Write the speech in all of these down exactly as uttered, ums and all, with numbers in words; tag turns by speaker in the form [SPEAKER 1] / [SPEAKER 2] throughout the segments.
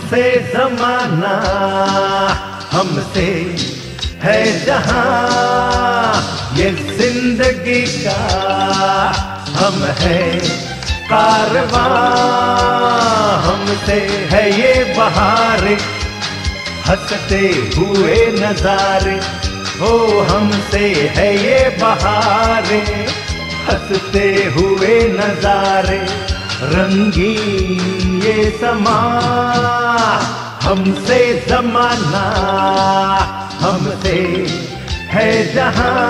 [SPEAKER 1] हमसे जमाना, हमसे है जहां, ये जिंदगी का हम है कारवां। हमसे है ये बहार, हंसते हुए नजारे, हो हमसे है ये बहार, हंसते हुए नजारे। रंगीन ये समा, हमसे जमाना, हमसे है जहां।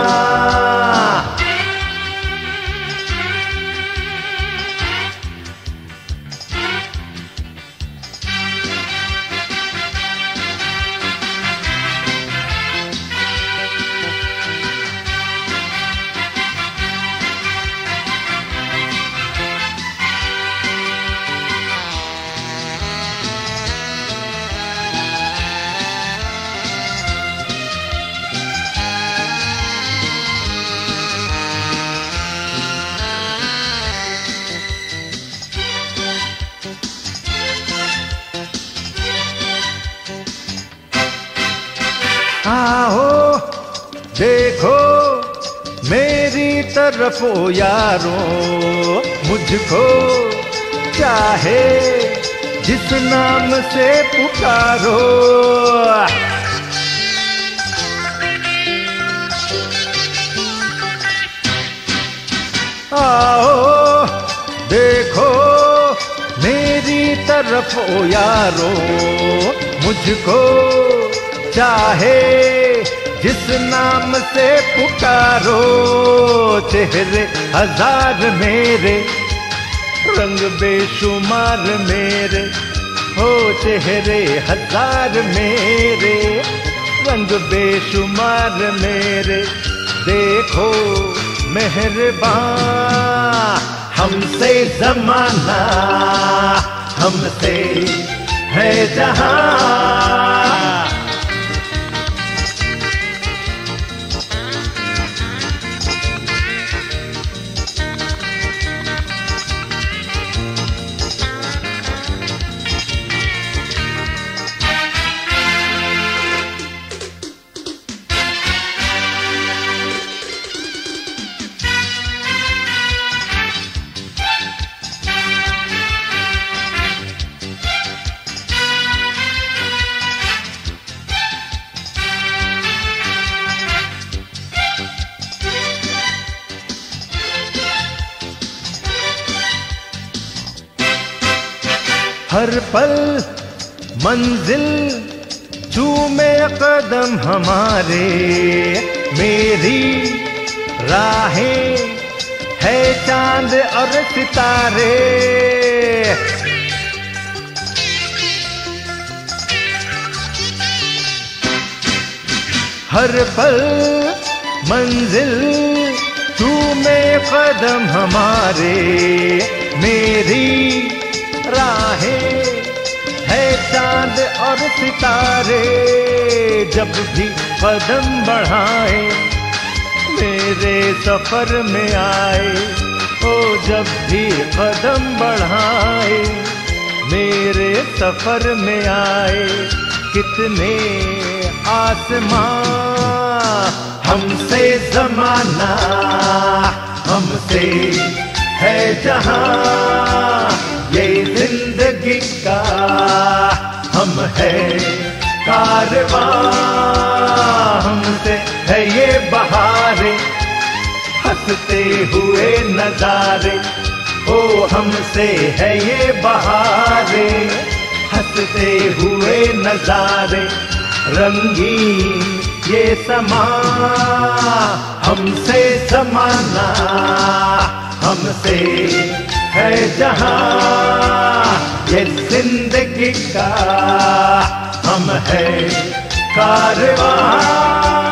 [SPEAKER 1] आओ देखो मेरी तरफ ओ यारो, मुझको चाहे जिस नाम से पुकारो। आओ देखो मेरी तरफ ओ यारो, मुझको चाहे जिस नाम से पुकारो। चेहरे हजार मेरे, रंग बेशुमार मेरे, हो चेहरे हजार मेरे, रंग बेशुमार मेरे। देखो मेहरबान, हमसे जमाना, हमसे है जहां। हर पल मंजिल चूमे कदम हमारे, मेरी राहें है चांद और सितारे। हर पल मंजिल चूमे कदम हमारे, मेरी राहें है चांद और सितारे। जब भी कदम बढ़ाए मेरे सफर में आए, ओ जब भी कदम बढ़ाए मेरे सफर में आए। कितने आसमां, हमसे जमाना, हमसे है जहां। ये जिंदगी का हम है कारवां। हमसे है ये बहारे, हंसते हुए नजारे, ओ हमसे है ये बहारे, हंसते हुए नजारे। रंगीन ये समा, हमसे जमाना, हमसे है जहां। ये जिंदगी का हम है कारवां।